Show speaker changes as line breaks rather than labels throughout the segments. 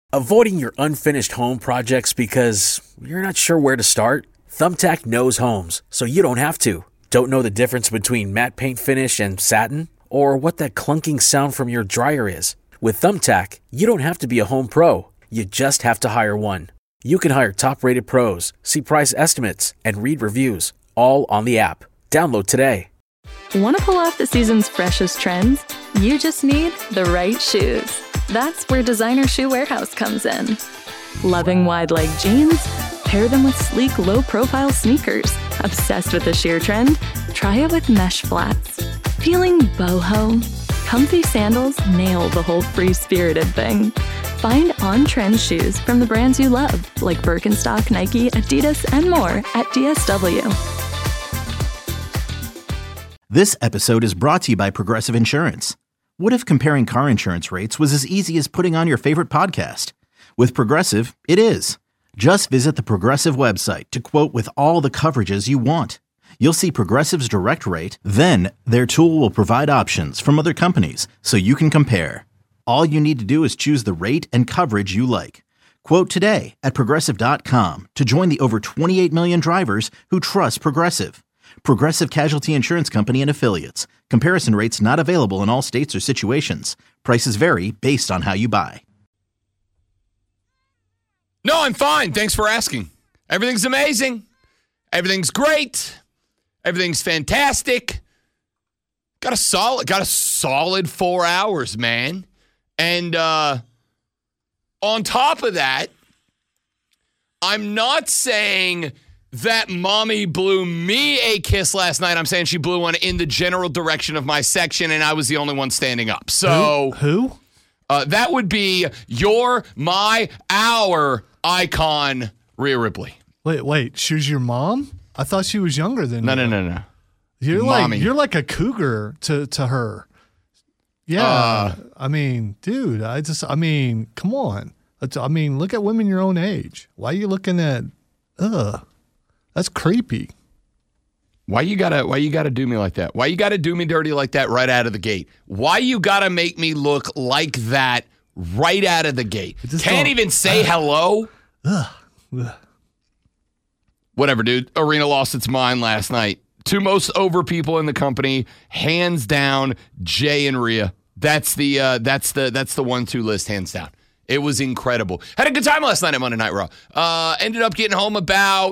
Avoiding your unfinished home projects because you're not sure where to start? Thumbtack knows homes, so you don't have to. Don't know the difference between matte paint finish and satin? Or what that clunking sound from your dryer is? With Thumbtack, you don't have to be a home pro. You just have to hire one. You can hire top-rated pros, see price estimates, and read reviews, all on the app. Download today.
Want to pull off the season's freshest trends? You just need the right shoes. That's where Designer Shoe Warehouse comes in. Loving wide-leg jeans? Pair them with sleek, low-profile sneakers. Obsessed with the sheer trend? Try it with mesh flats. Feeling boho? Comfy sandals nail the whole free-spirited thing. Find on-trend shoes from the brands you love, like Birkenstock, Nike, Adidas, and more at DSW.
This episode is brought to you by Progressive Insurance. What if comparing car insurance rates was as easy as putting on your favorite podcast? With Progressive, it is. Just visit the Progressive website to quote with all the coverages you want. You'll see Progressive's direct rate, then their tool will provide options from other companies so you can compare. All you need to do is choose the rate and coverage you like. Quote today at Progressive.com to join the over 28 million drivers who trust Progressive. Progressive Casualty Insurance Company and Affiliates. Comparison rates not available in all states or situations. Prices vary based on how you buy.
No, I'm fine. Thanks for asking. Everything's amazing. Everything's great. Everything's fantastic. Got a solid 4 hours, man. And on top of that, I'm not saying that mommy blew me a kiss last night. I'm saying she blew one in the general direction of my section, and I was the only one standing up. So
Who?
That would be our icon, Rhea Ripley.
Wait. She's your mom? I thought she was younger than you.
No.
You're like a cougar to her. Yeah. Dude, come on. Look at women your own age. Why are you looking at, that's creepy.
Why you gotta do me like that? Why you gotta do me dirty like that right out of the gate? Why you gotta make me look like that right out of the gate? Can't even say hello? Whatever, dude. Arena lost its mind last night. Two most over people in the company, hands down, Jay and Rhea. That's the 1-2 list, hands down. It was incredible. Had a good time last night at Monday Night Raw. Ended up getting home about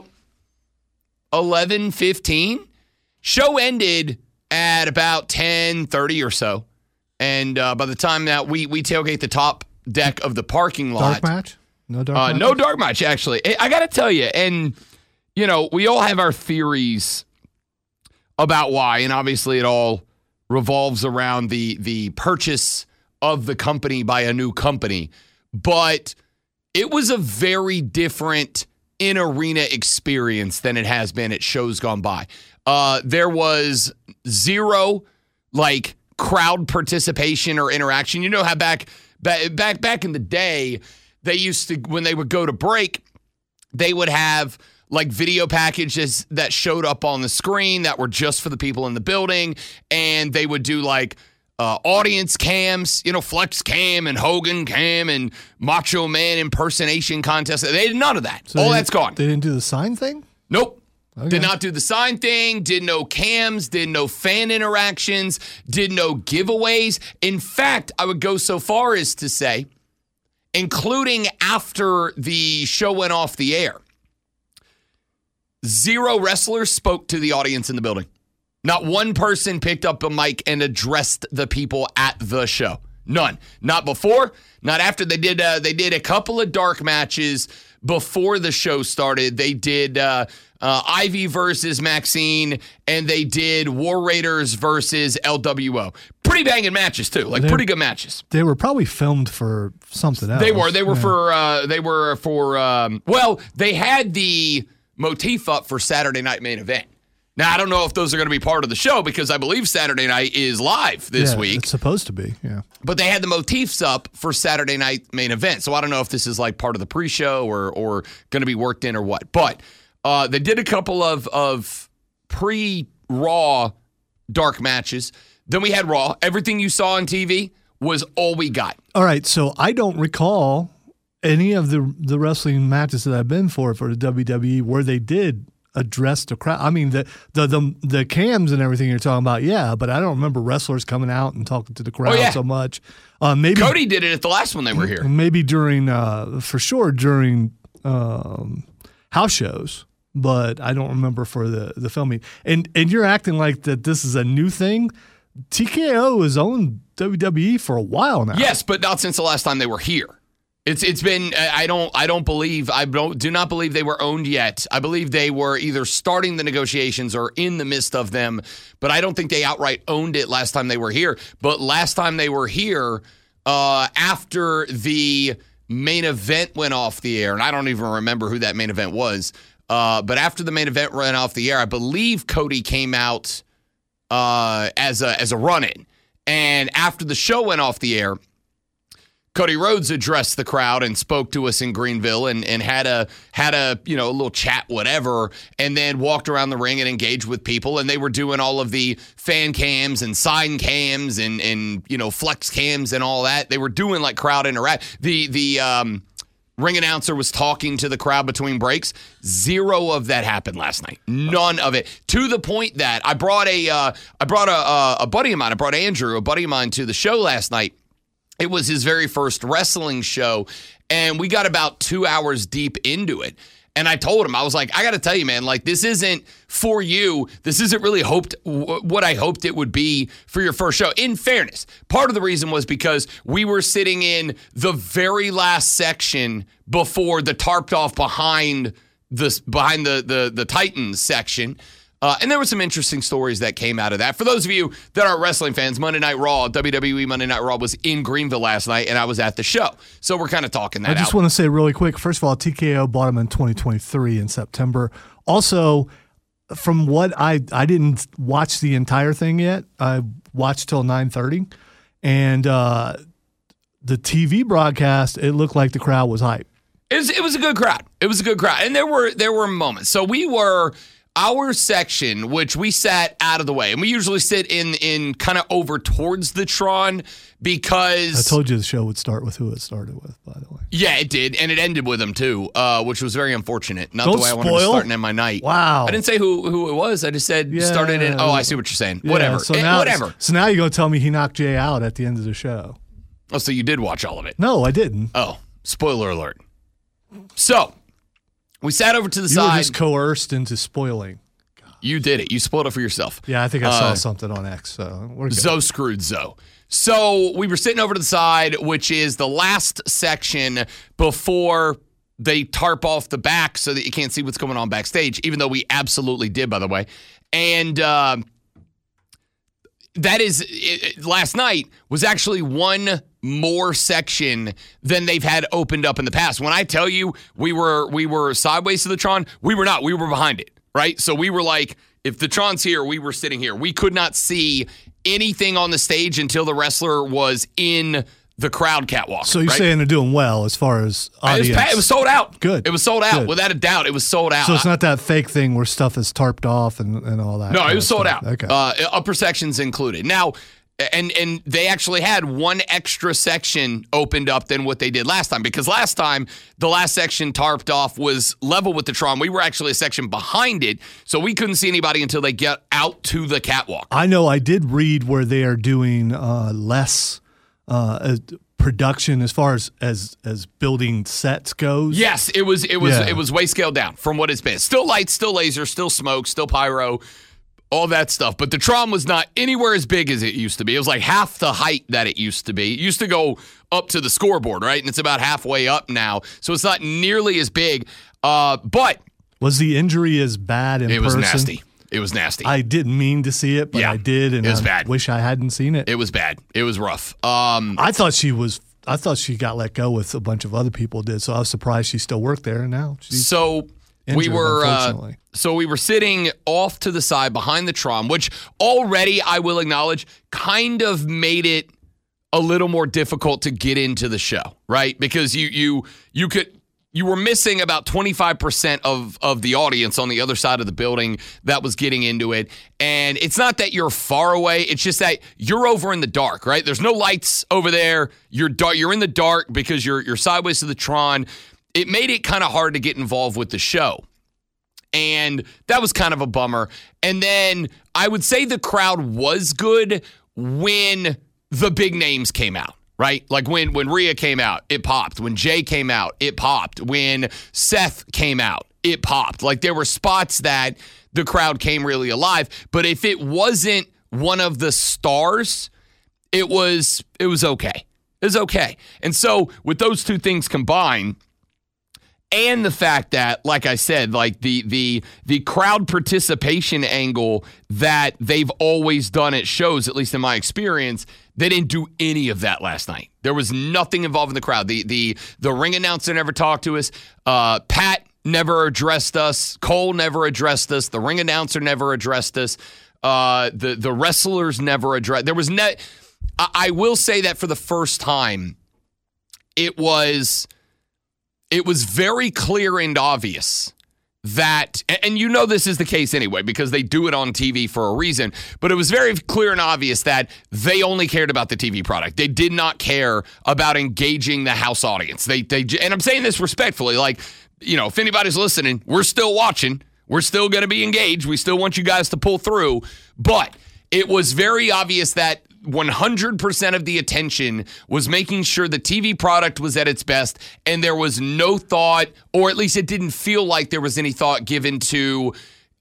11:15. Show ended at about 10:30 or so. And by the time that we tailgate the top deck of the parking lot.
Dark match? No dark match?
No dark match, actually. I got to tell you, and, we all have our theories about why, and obviously it all revolves around the purchase of the company by a new company. But it was a very different in-arena experience than it has been at shows gone by. There was zero, crowd participation or interaction. You know how back in the day, they used to, when they would go to break, they would have video packages that showed up on the screen that were just for the people in the building, and they would do audience cams, Flex Cam and Hogan Cam and Macho Man impersonation contest. They did none of that.
So
all that's gone.
They didn't do the sign thing?
Nope.
Okay.
Did not do the sign thing, did no cams, did no fan interactions, did no giveaways. In fact, I would go so far as to say, including after the show went off the air, zero wrestlers spoke to the audience in the building. Not one person picked up a mic and addressed the people at the show. None. Not before, not after. They did a couple of dark matches before the show started. They did Ivy versus Maxine, and they did War Raiders versus LWO. Pretty banging matches too, pretty good matches.
They were probably filmed for something else.
They were they had the motif up for Saturday Night Main Event. Now, I don't know if those are going to be part of the show because I believe Saturday Night is live this week.
It's supposed to be, yeah.
But they had the motifs up for Saturday Night Main Event. So I don't know if this is part of the pre-show or going to be worked in or what. But they did a couple of pre-Raw dark matches. Then we had Raw. Everything you saw on TV was all we got.
All right, so I don't recall any of the wrestling matches that I've been for the WWE where they did address the crowd. I mean, the cams and everything you're talking about, yeah, but I don't remember wrestlers coming out and talking to the crowd so much. Maybe
Cody did it at the last one they were here.
Maybe during, for sure, during house shows, but I don't remember for the filming. And you're acting like that this is a new thing. TKO has owned WWE for a while now.
Yes, but not since the last time they were here. It's been I do not believe they were owned yet. I believe they were either starting the negotiations or in the midst of them, but I don't think they outright owned it last time they were here. But last time they were here, after the main event went off the air, and I don't even remember who that main event was, but after the main event went off the air, I believe Cody came out as a run-in. And after the show went off the air, Cody Rhodes addressed the crowd and spoke to us in Greenville and had a a little chat, whatever, and then walked around the ring and engaged with people. And they were doing all of the fan cams and sign cams and flex cams and all that. They were doing like crowd interact. The ring announcer was talking to the crowd between breaks. Zero of that happened last night. None of it. To the point that I brought a buddy of mine. I brought Andrew, a buddy of mine, to the show last night. It was his very first wrestling show, and we got about 2 hours deep into it. And I told him, I was like, I got to tell you, man, like, this isn't for you. This isn't really what I hoped it would be for your first show. In fairness, part of the reason was because we were sitting in the very last section before the tarped off behind the Titans section. And there were some interesting stories that came out of that. For those of you that aren't wrestling fans, Monday Night Raw, WWE Monday Night Raw was in Greenville last night, and I was at the show. So we're kind of talking that out.
I just want to say really quick, first of all, TKO bought him in 2023 in September. Also, from what I didn't watch the entire thing yet. I watched till 9:30. And the TV broadcast, it looked like the crowd was hyped.
It was a good crowd. It was a good crowd. And there were moments. So we were... Our section, which we sat out of the way, and we usually sit in kind of over towards the Tron because...
I told you the show would start with who it started with, by the way.
Yeah, it did, and it ended with them too, which was very unfortunate. Not
Don't
the way
spoil.
I wanted to start and end my night.
Wow.
I didn't say who it was. I just said started in... Oh, I see what you're saying. Yeah, whatever.
So now,
whatever.
So now you're going to tell me he knocked Jay out at the end of the show.
Oh, so you did watch all of it?
No, I didn't.
Oh, spoiler alert. So... We sat over to the side.
You were just coerced into spoiling. God.
You did it. You spoiled it for yourself.
Yeah, I think I saw something on X. So we're good.
Zoe screwed Zoe. So we were sitting over to the side, which is the last section before they tarp off the back so that you can't see what's going on backstage, even though we absolutely did, by the way. And that is, last night was actually one more section than they've had opened up in the past. When I tell you we were sideways to the Tron, we were not. We were behind it, right? So we were like, if the Tron's here, we were sitting here. We could not see anything on the stage until the wrestler was in the crowd catwalk.
So you're saying they're doing well as far as audience?
It was sold out.
Good.
It was sold out.
Good.
Without a doubt, it was sold out.
So it's not that fake thing where stuff is tarped off and all that?
No, it was sold out.
Okay.
Upper sections included. Now, and they actually had one extra section opened up than what they did last time, because last time the last section tarped off was level with the Tron. We were actually a section behind it, so we couldn't see anybody until they get out to the catwalk.
I know I did read where they are doing less production as far as building sets goes.
Yes, it was way scaled down from what it's been. Still lights, still laser, still smoke, still pyro, all that stuff. But the Tron was not anywhere as big as it used to be. It was like half the height that it used to be. It used to go up to the scoreboard, right? And it's about halfway up now. So it's not nearly as big. But
was the injury as bad in person?
It was nasty. It was nasty.
I didn't mean to see it, but I did, and
it was bad.
Wish I hadn't seen it.
It was bad. It was rough.
I thought she got let go with a bunch of other people did, so I was surprised she still worked there. And now she's injured, unfortunately.
So we were sitting off to the side behind the Tron, which already, I will acknowledge, kind of made it a little more difficult to get into the show, right? Because you could you were missing about 25% of the audience on the other side of the building that was getting into it. And it's not that you're far away. It's just that you're over in the dark, right? There's no lights over there. You're in the dark because you're sideways to the Tron. It made it kind of hard to get involved with the show. And that was kind of a bummer. And then I would say the crowd was good when the big names came out. Right? Like when Rhea came out, it popped. When Jay came out, it popped. When Seth came out, it popped. Like there were spots that the crowd came really alive. But if it wasn't one of the stars, it was okay. It was okay. And so with those two things combined, and the fact that, like I said, like the crowd participation angle that they've always done at shows, at least in my experience, they didn't do any of that last night. There was nothing involving the crowd. The ring announcer never talked to us. Pat never addressed us. Cole never addressed us. The ring announcer never addressed us. The wrestlers never addressed. There was I will say that for the first time, it was very clear and obvious that, and you know this is the case anyway because they do it on TV for a reason, but it was very clear and obvious that they only cared about the TV product. They did not care about engaging the house audience. They and I'm saying this respectfully, like, you know, if anybody's listening, we're still watching. We're still going to be engaged. We still want you guys to pull through, but it was very obvious that 100% of the attention was making sure the TV product was at its best, and there was no thought, or at least it didn't feel like there was any thought given to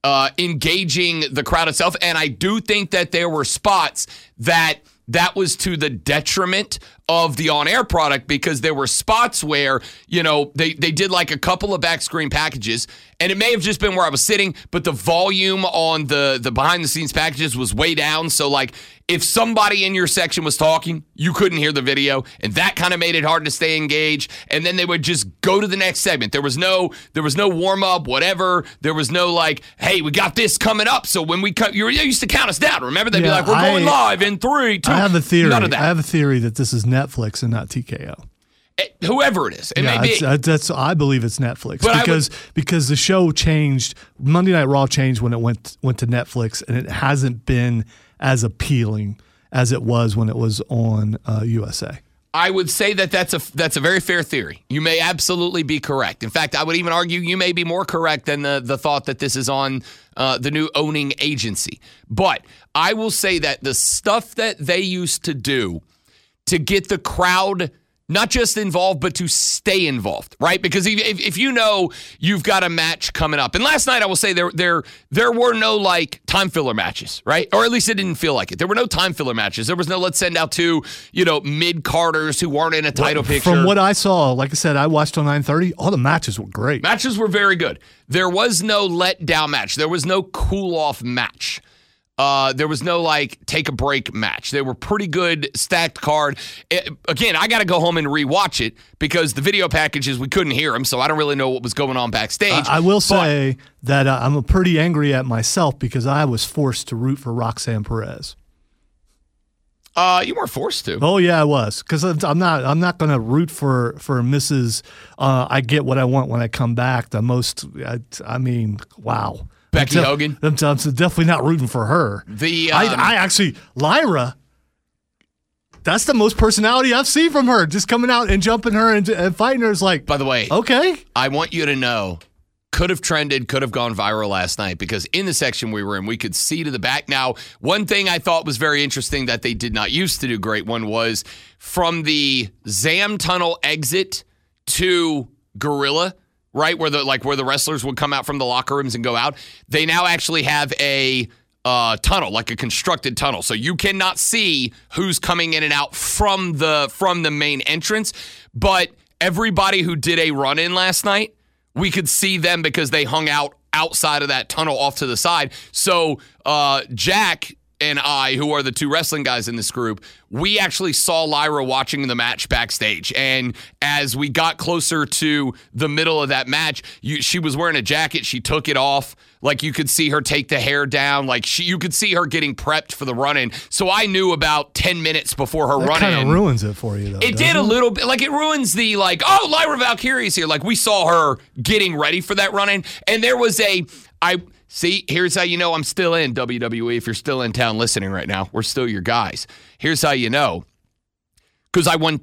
engaging the crowd itself. And I do think that there were spots that was to the detriment of the on-air product because there were spots where, you know, they did like a couple of back screen packages, and it may have just been where I was sitting, but the volume on the behind-the-scenes packages was way down. So, like, if somebody in your section was talking, you couldn't hear the video, and that kind of made it hard to stay engaged. And then they would just go to the next segment. There was no warm-up, whatever. There was no, like, hey, we got this coming up. So when we cut, you used to count us down. Remember? They'd be like, we're going live in 3, 2.
I have a theory.
None of that.
I have a theory that this is Netflix and not TKO.
Whoever it is, it may be.
I believe it's Netflix because the show changed. Monday Night Raw changed when it went to Netflix, and it hasn't been as appealing as it was when it was on USA.
I would say that's a very fair theory. You may absolutely be correct. In fact, I would even argue you may be more correct than the thought that this is on the new owning agency. But I will say that the stuff that they used to do to get the crowd not just involved, but to stay involved, right? Because if you know you've got a match coming up, and last night I will say there were no like time filler matches, right? Or at least it didn't feel like it. There were no time filler matches. There was no let's send out two, mid-carders who weren't in a title picture.
From what I saw, like I said, I watched on 9:30. All the matches were great.
Matches were very good. There was no letdown match. There was no cool-off match. There was no, take a break match. They were pretty good stacked card. Again, I got to go home and rewatch it because the video packages, we couldn't hear them, so I don't really know what was going on backstage.
I will say that I'm pretty angry at myself because I was forced to root for Roxanne Perez.
You weren't forced to.
Oh yeah, I was because I'm not going to root for Mrs. I get what I want when I come back. Wow.
Becky Hogan?
I'm definitely not rooting for her. I actually, Lyra, that's the most personality I've seen from her. Just coming out and jumping her and fighting her is like,
by the way,
okay.
I want you to know, could have trended, could have gone viral last night because in the section we were in, we could see to the back. Now, one thing I thought was very interesting that they did not used to do great one was from the Zam Tunnel exit to Gorilla, right, where the wrestlers would come out from the locker rooms and go out. They now actually have a tunnel, like a constructed tunnel, so you cannot see who's coming in and out from the main entrance. But everybody who did a run-in last night, we could see them because they hung out outside of that tunnel off to the side. So Jack and I, who are the two wrestling guys in this group, we actually saw Lyra watching the match backstage. And as we got closer to the middle of that match, she was wearing a jacket. She took it off. Like, you could see her take the hair down. Like, you could see her getting prepped for the run-in. So I knew about 10 minutes before her run-in.
That kind of ruins it for you, though.
It did a little bit. Like, it ruins the, like, oh, Lyra Valkyrie's here. Like, we saw her getting ready for that run-in. And there was see, here's how you know I'm still in WWE. If you're still in town listening right now, we're still your guys. Here's how you know. Because I won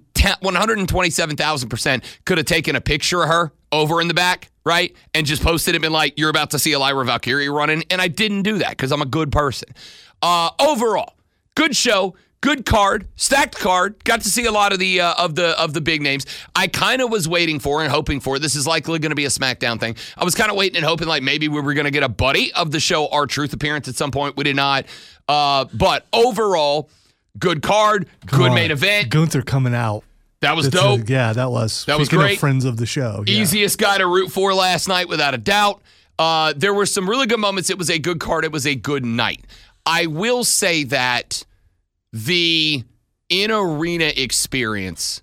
127,000%. Could have taken a picture of her over in the back, right? And just posted it and been like, you're about to see a Lyra Valkyrie running. And I didn't do that because I'm a good person. Overall, good show. Good card, stacked card. Got to see a lot of the big names. I kind of was waiting for and hoping for. This is likely going to be a SmackDown thing. I was kind of waiting and hoping like maybe we were going to get a buddy of the show, R-Truth appearance at some point. We did not. But overall, good card, good main event.
Gunther coming out.
That was dope.
That was great. Of friends of the show. Yeah.
Easiest guy to root for last night, without a doubt. There were some really good moments. It was a good card. It was a good night. I will say that the in-arena experience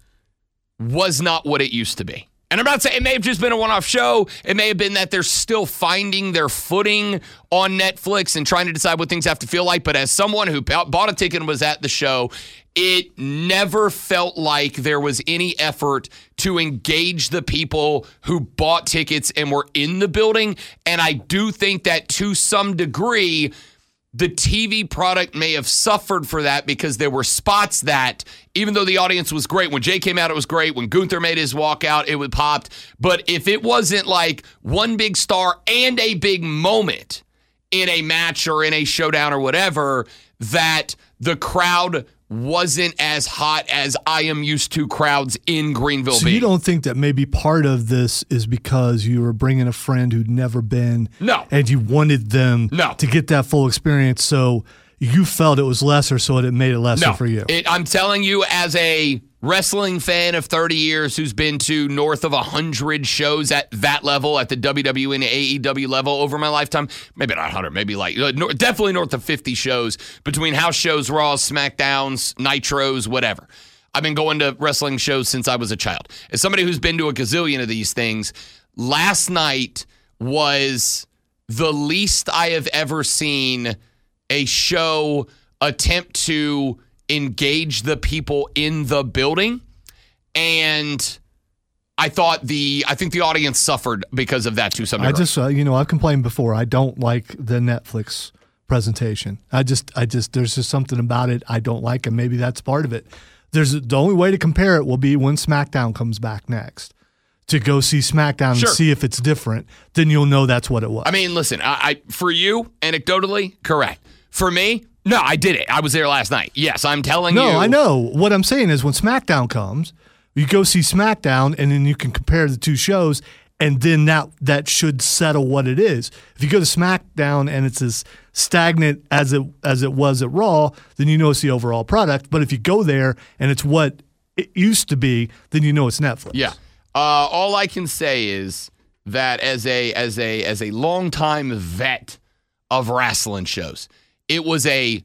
was not what it used to be. And I'm not saying it may have just been a one-off show. It may have been that they're still finding their footing on Netflix and trying to decide what things have to feel like. But as someone who bought a ticket and was at the show, it never felt like there was any effort to engage the people who bought tickets and were in the building. And I do think that to some degree, the TV product may have suffered for that because there were spots that, even though the audience was great, when Jay came out, it was great. When Gunther made his walkout, it was popped. But if it wasn't like one big star and a big moment in a match or in a showdown or whatever, that the crowd wasn't as hot as I am used to crowds in Greenville
so
being.
You don't think that maybe part of this is because you were bringing a friend who'd never been,
no,
and you wanted them to get that full experience, so you felt it was lesser, so it made it lesser for you?
I'm telling you, as a wrestling fan of 30 years who's been to north of 100 shows at that level, at the WWE and AEW level over my lifetime, maybe not 100, maybe like definitely north of 50 shows between house shows, Raws, SmackDowns, Nitros, whatever. I've been going to wrestling shows since I was a child. As somebody who's been to a gazillion of these things, last night was the least I have ever seen a show attempt to engage the people in the building, and I think the audience suffered because of that to some degree.
I've complained before. I don't like the Netflix presentation. There's just something about it I don't like, and maybe that's part of it. The only way to compare it will be when SmackDown comes back next. To go see SmackDown and see if it's different, then you'll know that's what it was.
I mean, listen, for you, anecdotally, correct. For me, no, I did it. I was there last night. Yes, I'm telling you.
No, I know. What I'm saying is when SmackDown comes, you go see SmackDown, and then you can compare the two shows, and then that should settle what it is. If you go to SmackDown and it's as stagnant as it was at Raw, then you know it's the overall product. But if you go there and it's what it used to be, then you know it's Netflix.
Yeah. All I can say is that as a longtime vet of wrestling shows, it was a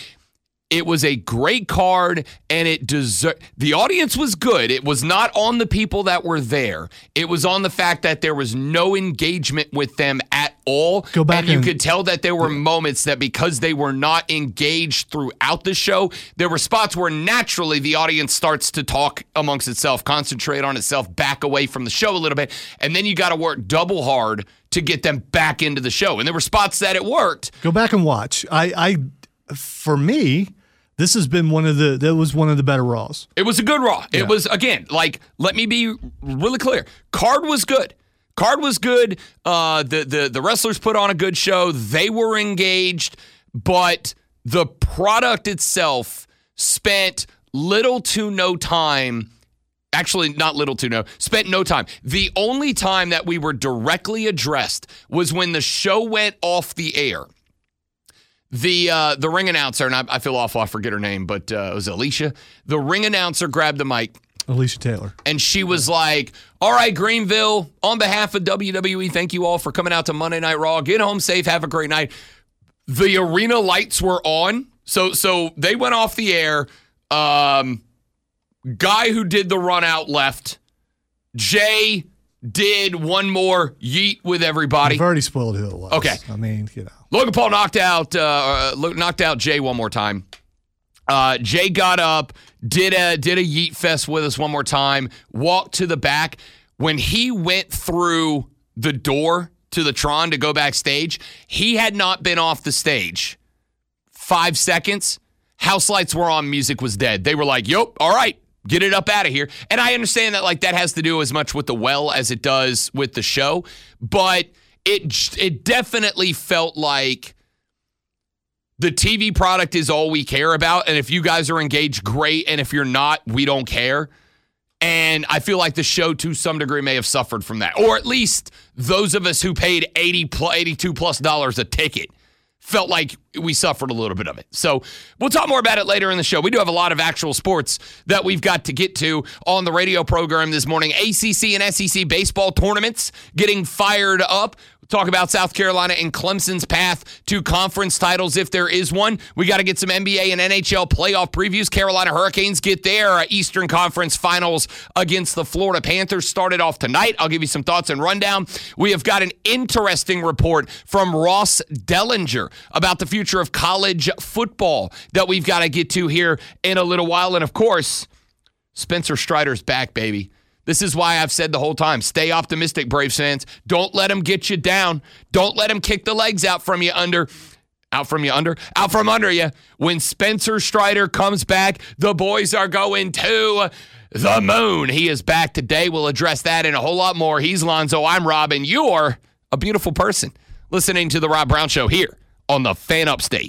great card, and the audience was good. It was not on the people that were there. It was on the fact that there was no engagement with them at all.
Go back
and you could tell that there were moments that because they were not engaged throughout the show, there were spots where naturally the audience starts to talk amongst itself, concentrate on itself, back away from the show a little bit, and then you got to work double hard to get them back into the show. And there were spots that it worked.
Go back and watch. For me, this has been one of the better Raws.
It was a good Raw. Yeah. It was, again, like, let me be really clear. Card was good. The wrestlers put on a good show. They were engaged, but the product itself spent little to no time. Actually, not little to no. Spent no time. The only time that we were directly addressed was when the show went off the air. The ring announcer, and I feel awful, I forget her name, but it was Alicia. The ring announcer grabbed the mic.
Alicia Taylor.
And she was like, all right, Greenville, on behalf of WWE, thank you all for coming out to Monday Night Raw. Get home safe. Have a great night. The arena lights were on, So they went off the air. Guy who did the run out left. Jay did one more yeet with everybody.
I've already spoiled who it was.
Okay.
I mean, you know.
Logan Paul knocked out Jay one more time. Jay got up, did a yeet fest with us one more time, walked to the back. When he went through the door to the Tron to go backstage, he had not been off the stage 5 seconds. House lights were on, music was dead. They were like, "Yup, all right, get it up out of here." And I understand that like that has to do as much with the well as it does with the show, but it definitely felt like the TV product is all we care about, and if you guys are engaged, great, and if you're not, we don't care. And I feel like the show, to some degree, may have suffered from that. Or at least those of us who paid $82+ a ticket felt like we suffered a little bit of it. So we'll talk more about it later in the show. We do have a lot of actual sports that we've got to get to on the radio program this morning. ACC and SEC baseball tournaments getting fired up. Talk about South Carolina and Clemson's path to conference titles if there is one. We got to get some NBA and NHL playoff previews. Carolina Hurricanes get their Eastern Conference Finals against the Florida Panthers started off tonight. I'll give you some thoughts and rundown. We have got an interesting report from Ross Dellinger about the future of college football that we've got to get to here in a little while. And, of course, Spencer Strider's back, baby. This is why I've said the whole time, stay optimistic, Braves fans. Don't let them get you down. Don't let them kick the legs out from under you. When Spencer Strider comes back, the boys are going to the moon. He is back today. We'll address that and a whole lot more. He's Lonzo. I'm Rob, and you're a beautiful person listening to The Rob Brown Show here on the Fan Upstate.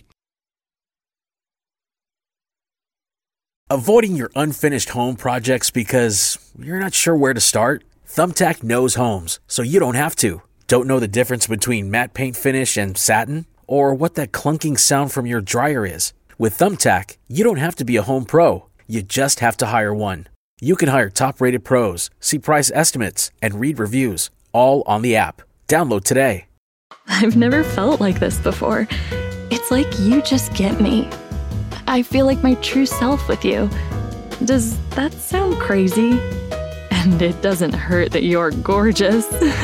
Avoiding your unfinished home projects because you're not sure where to start? Thumbtack knows homes, so you don't have to. Don't know the difference between matte paint finish and satin? Or what that clunking sound from your dryer is? With Thumbtack, you don't have to be a home pro. You just have to hire one. You can hire top-rated pros, see price estimates, and read reviews, all on the app. Download today.
I've never felt like this before. It's like you just get me. I feel like my true self with you. Does that sound crazy? And it doesn't hurt that you're gorgeous.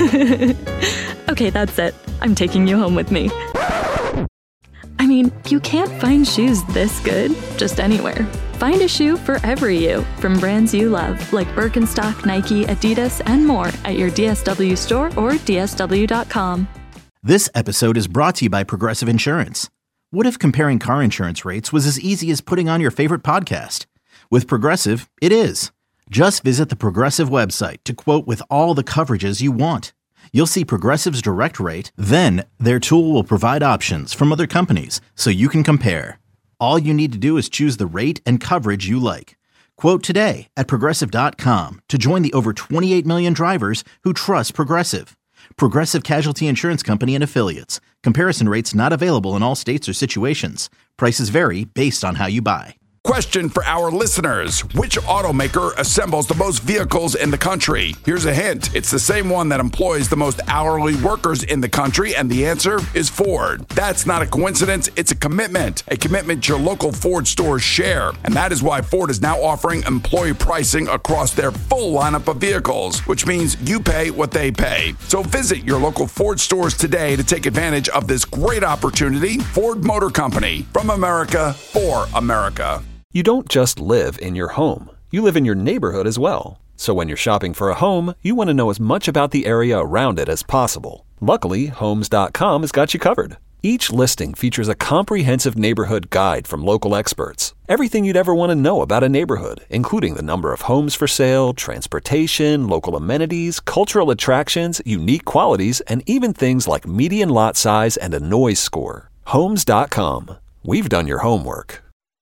Okay, that's it. I'm taking you home with me. I mean, you can't find shoes this good just anywhere. Find a shoe for every you from brands you love, like Birkenstock, Nike, Adidas, and more at your DSW store or DSW.com.
This episode is brought to you by Progressive Insurance. What if comparing car insurance rates was as easy as putting on your favorite podcast? With Progressive, it is. Just visit the Progressive website to quote with all the coverages you want. You'll see Progressive's direct rate, then their tool will provide options from other companies so you can compare. All you need to do is choose the rate and coverage you like. Quote today at Progressive.com to join the over 28 million drivers who trust Progressive. Progressive Casualty Insurance Company and Affiliates. Comparison rates not available in all states or situations. Prices vary based on how you buy.
Question for our listeners. Which automaker assembles the most vehicles in the country? Here's a hint. It's the same one that employs the most hourly workers in the country, and the answer is Ford. That's not a coincidence. It's a commitment your local Ford stores share. And that is why Ford is now offering employee pricing across their full lineup of vehicles, which means you pay what they pay. So visit your local Ford stores today to take advantage of this great opportunity. Ford Motor Company, from America for America.
You don't just live in your home. You live in your neighborhood as well. So when you're shopping for a home, you want to know as much about the area around it as possible. Luckily, Homes.com has got you covered. Each listing features a comprehensive neighborhood guide from local experts. Everything you'd ever want to know about a neighborhood, including the number of homes for sale, transportation, local amenities, cultural attractions, unique qualities, and even things like median lot size and a noise score. Homes.com. We've done your homework.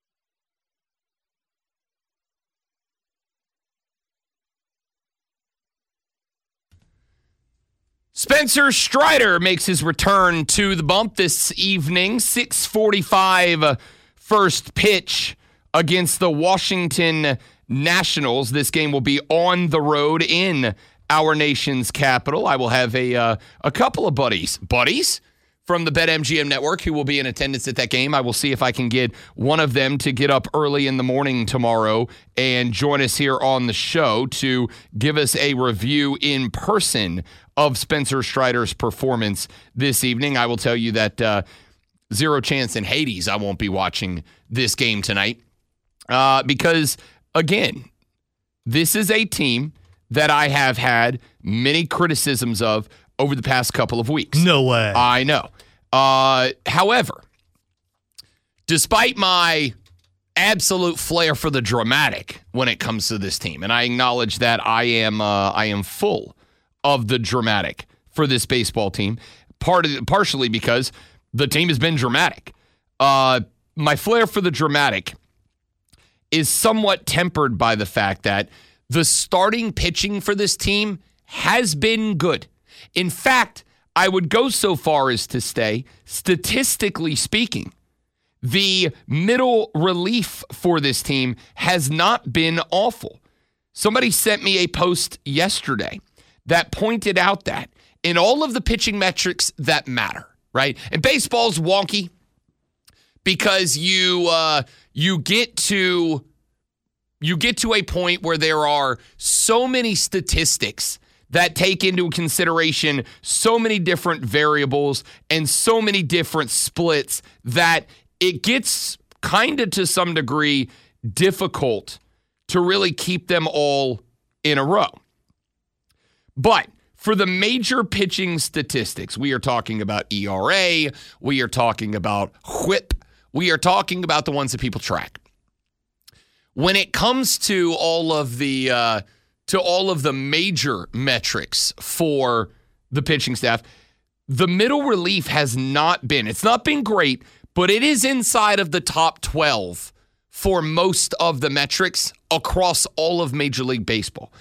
Spencer Strider makes his return to the bump this evening. 6:45 first pitch against the Washington Nationals. This game will be on the road in our nation's capital. I will have a couple of buddies from the BetMGM network who will be in attendance at that game. I will see if I can get one of them to get up early in the morning tomorrow and join us here on the show to give us a review in person of Spencer Strider's performance this evening. I will tell you that zero chance in Hades I won't be watching this game tonight because, again, this is a team that I have had many criticisms of over the past couple of weeks.
No way.
I know. However, despite my absolute flair for the dramatic when it comes to this team, and I acknowledge that I am full of the dramatic for this baseball team, partially because the team has been dramatic. My flair for the dramatic is somewhat tempered by the fact that the starting pitching for this team has been good. In fact, I would go so far as to say, statistically speaking, the middle relief for this team has not been awful. Somebody sent me a post yesterday that pointed out that in all of the pitching metrics that matter, right? And baseball's wonky because you get to a point where there are so many statistics that take into consideration so many different variables and so many different splits that it gets kind of to some degree difficult to really keep them all in a row. But for the major pitching statistics, we are talking about ERA, we are talking about WHIP, we are talking about the ones that people track. When it comes to all of the major metrics for the pitching staff, the middle relief has not been, it's not been great, but it is inside of the top 12 for most of the metrics across all of Major League Baseball.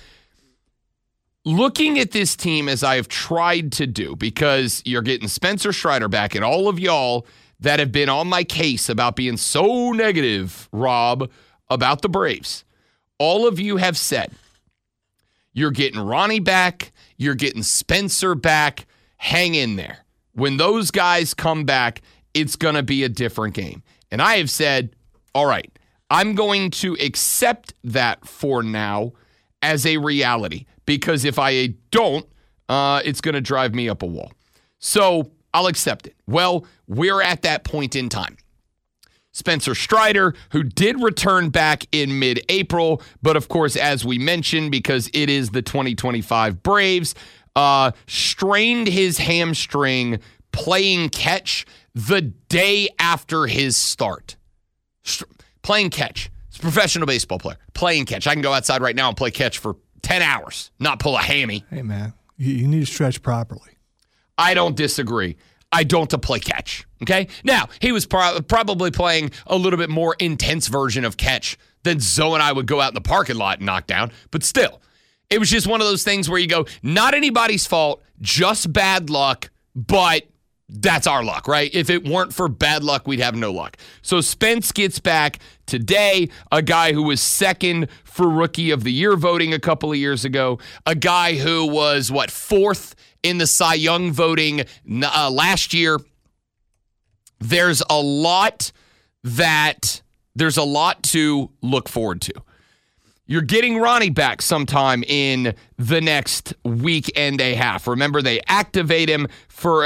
Looking at this team as I have tried to do, because you're getting Spencer Strider back and all of y'all that have been on my case about being so negative, Rob, about the Braves, all of you have said, you're getting Ronnie back. You're getting Spencer back. Hang in there. When those guys come back, it's going to be a different game. And I have said, all right, I'm going to accept that for now as a reality. Because if I don't, it's going to drive me up a wall. So I'll accept it. Well, we're at that point in time. Spencer Strider, who did return back in mid-April, but of course, as we mentioned, because it is the 2025 Braves, strained his hamstring playing catch the day after his start. Playing catch. He's a professional baseball player. Playing catch. I can go outside right now and play catch for 10 hours, not pull a hammy.
Hey, man, you need to stretch properly.
I don't disagree. I don't to play catch, okay? Now, he was probably playing a little bit more intense version of catch than Zoe and I would go out in the parking lot and knock down. But still, it was just one of those things where you go, not anybody's fault, just bad luck, but that's our luck, right? If it weren't for bad luck, we'd have no luck. So Spence gets back today, a guy who was second for Rookie of the Year voting a couple of years ago, a guy who was, fourth in the Cy Young voting last year. There's a lot to look forward to. You're getting Ronnie back sometime in the next week and a half. Remember, they activated him for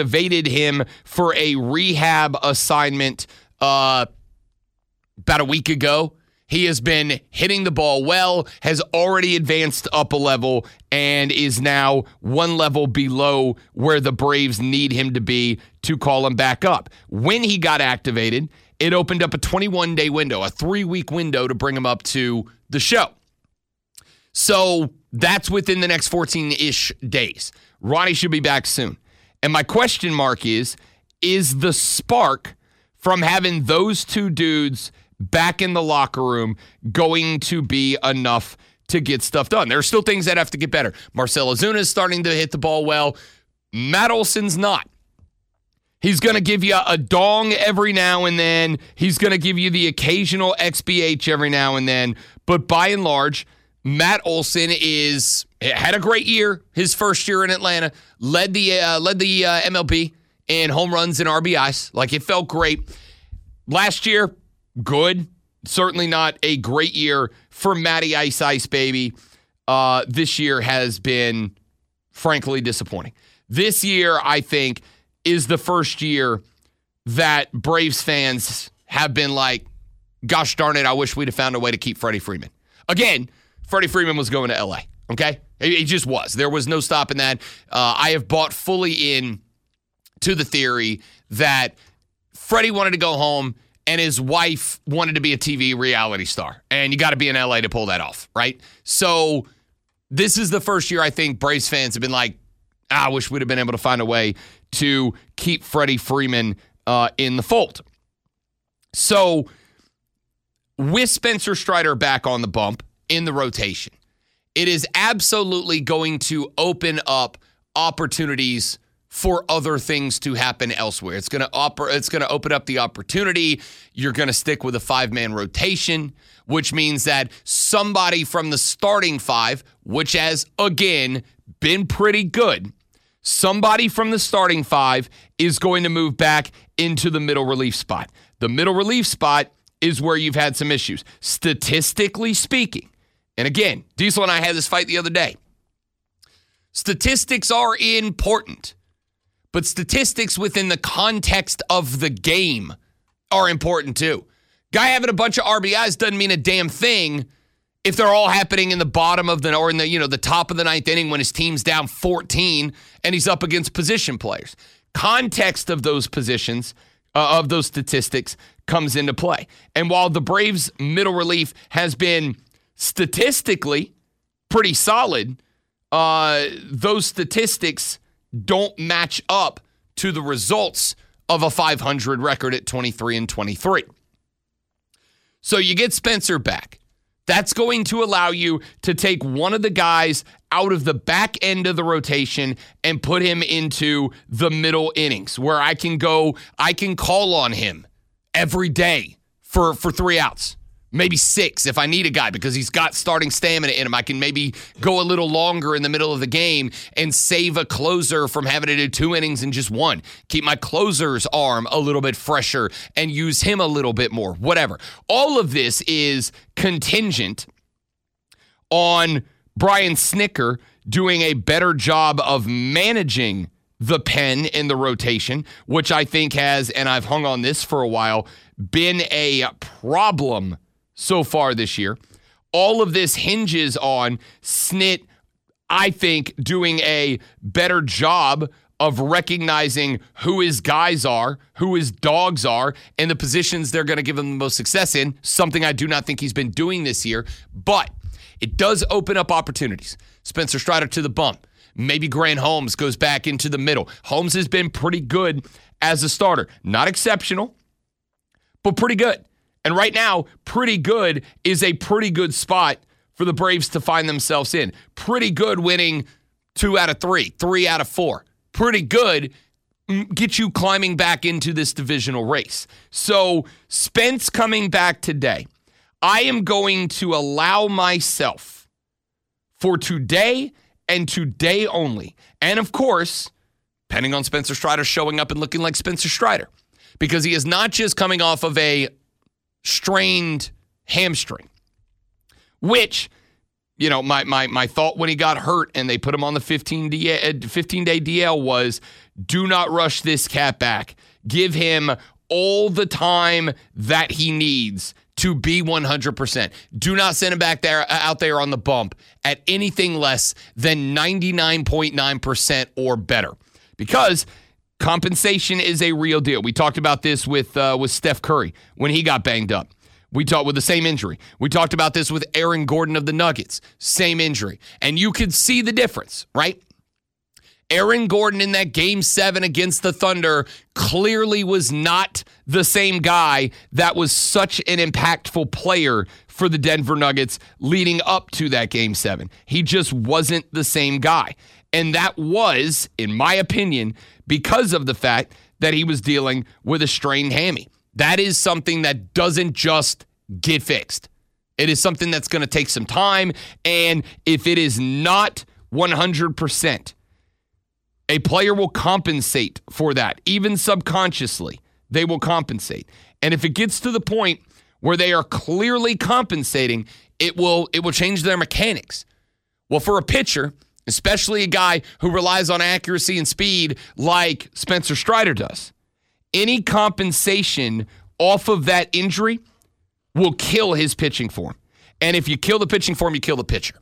a rehab assignment about a week ago. He has been hitting the ball well, has already advanced up a level, and is now one level below where the Braves need him to be to call him back up. When he got activated, it opened up a 21-day window, a 3-week window to bring him up to the show. So that's within the next 14-ish days. Ronnie should be back soon. And my question mark is the spark from having those two dudes back in the locker room going to be enough to get stuff done? There are still things that have to get better. Marcell Ozuna is starting to hit the ball well. Matt Olson's not. He's going to give you a dong every now and then. He's going to give you the occasional XBH every now and then. But by and large, Matt Olson had a great year, his first year in Atlanta, led the MLB in home runs and RBIs. Like, it felt great. Last year, good. Certainly not a great year for Matty Ice Baby. This year has been, frankly, disappointing. This year, I think, is the first year that Braves fans have been like, gosh darn it, I wish we'd have found a way to keep Freddie Freeman. Again, Freddie Freeman was going to L.A., okay? It just was. There was no stopping that. I have bought fully in to the theory that Freddie wanted to go home and his wife wanted to be a TV reality star. And you got to be in L.A. to pull that off, right? So this is the first year I think Braves fans have been like, I wish we'd have been able to find a way to keep Freddie Freeman in the fold. So with Spencer Strider back on the bump in the rotation, it is absolutely going to open up opportunities for other things to happen elsewhere. It's going to open up the opportunity. You're going to stick with a 5-man rotation, which means that somebody from the starting 5, which has, again, been pretty good, somebody from the starting 5 is going to move back into the middle relief spot. The middle relief spot is where you've had some issues. Statistically speaking, and again, Diesel and I had this fight the other day. Statistics are important, but statistics within the context of the game are important too. Guy having a bunch of RBIs doesn't mean a damn thing if they're all happening in the bottom of the, or in the, the top of the 9th inning when his team's down 14 and he's up against position players. Context of those positions, of those statistics comes into play. And while the Braves' middle relief has been statistically pretty solid, those statistics don't match up to the results of a 500 record at 23-23. So you get Spencer back. That's going to allow you to take one of the guys out of the back end of the rotation and put him into the middle innings where I can call on him every day for 3 outs. Maybe 6 if I need a guy because he's got starting stamina in him. I can maybe go a little longer in the middle of the game and save a closer from having to do 2 innings in just 1. Keep my closer's arm a little bit fresher and use him a little bit more, whatever. All of this is contingent on Brian Snitker doing a better job of managing the pen in the rotation, which I think has, and I've hung on this for a while, been a problem so far this year. All of this hinges on Snit, I think, doing a better job of recognizing who his guys are, who his dogs are, and the positions they're going to give him the most success in, something I do not think he's been doing this year. But it does open up opportunities. Spencer Strider to the bump. Maybe Grant Holmes goes back into the middle. Holmes has been pretty good as a starter. Not exceptional, but pretty good. And right now, pretty good is a pretty good spot for the Braves to find themselves in. Pretty good winning 2 out of 3, 3 out of 4. Pretty good get you climbing back into this divisional race. So Spence coming back today. I am going to allow myself for today and today only. And of course, depending on Spencer Strider showing up and looking like Spencer Strider. Because he is not just coming off of a strained hamstring, which, my thought when he got hurt and they put him on the 15-day DL was, do not rush this cat back. Give him all the time that he needs to be 100%. Do not send him back out there on the bump at anything less than 99.9% or better, because compensation is a real deal. We talked about this with Steph Curry when he got banged up. We talked with the same injury. We talked about this with Aaron Gordon of the Nuggets. Same injury. And you could see the difference, right? Aaron Gordon in that Game 7 against the Thunder clearly was not the same guy that was such an impactful player for the Denver Nuggets leading up to that Game 7. He just wasn't the same guy. And that was, in my opinion, because of the fact that he was dealing with a strained hammy. That is something that doesn't just get fixed. It is something that's going to take some time. And if it is not 100%, A player will compensate for that. Even subconsciously, they will compensate. And if it gets to the point where they are clearly compensating, it will change their mechanics. Well, for a pitcher, especially a guy who relies on accuracy and speed like Spencer Strider does, any compensation off of that injury will kill his pitching form. And if you kill the pitching form, you kill the pitcher.